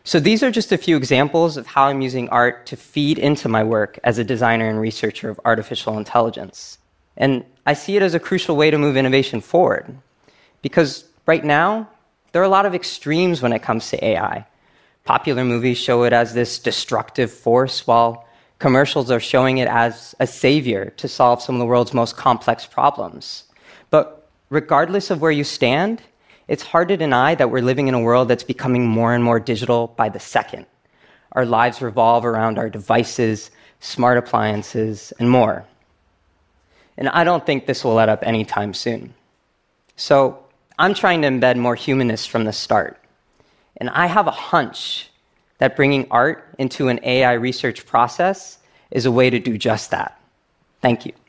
So these are just a few examples of how I'm using art to feed into my work as a designer and researcher of artificial intelligence. And I see it as a crucial way to move innovation forward. Because right now, there are a lot of extremes when it comes to AI. Popular movies show it as this destructive force, while commercials are showing it as a savior to solve some of the world's most complex problems. But regardless of where you stand, it's hard to deny that we're living in a world that's becoming more and more digital by the second. Our lives revolve around our devices, smart appliances, and more. And I don't think this will let up anytime soon. So I'm trying to embed more humanness from the start. And I have a hunch that bringing art into an AI research process is a way to do just that. Thank you.